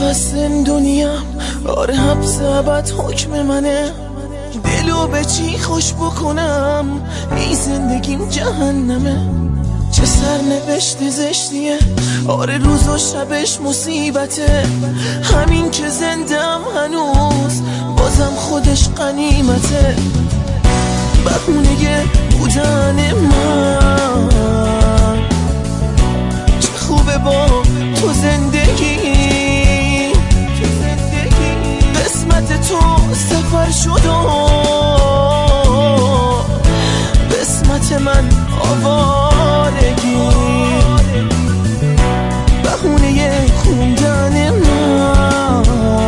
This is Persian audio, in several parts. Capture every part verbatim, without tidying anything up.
این دنیا آره حبس ابد حکم منه، دلو به چی خوش بکنم این زندگیم جهنمه. چه سرنوشت زشتیه آره روز و شبش مصیبته، همین که زندم هنوز بازم خودش غنیمته. بهونه بودن من چه خوبه با تو زندگی، قسمت تو سفر شد و قسمت من آوارگی. بهونه خوندن من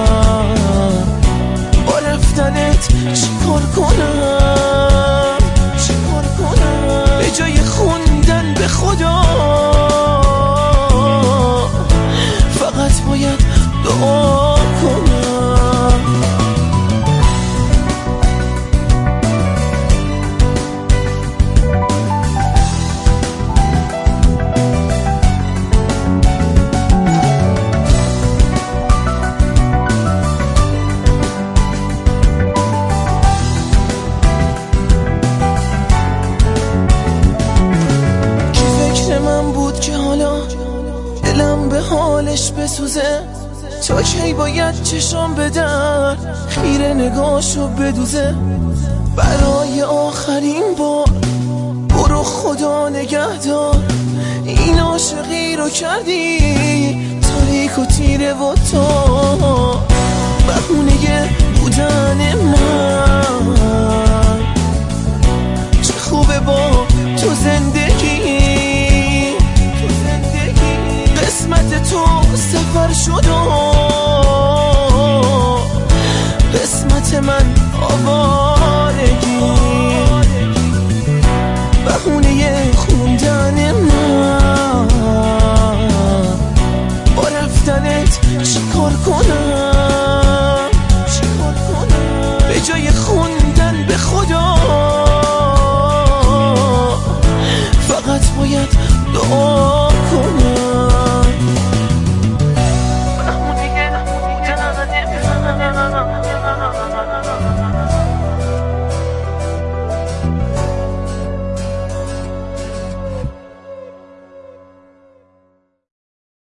با رفتنت چیکار کنم چیکار کنم؟ به جای خوندن به خدا فقط باید دعا کنم. دلم به حالش بسوزه، تا کی باید چشام بدن خیره نگاشو بدوزه؟ برای آخرین بار برو خدا نگهدار، این عاشقی رو کردی تاریک و تیره و تا. بهونه بودن من چه خوبه با تو زندگی، قسمت تو سفر شد و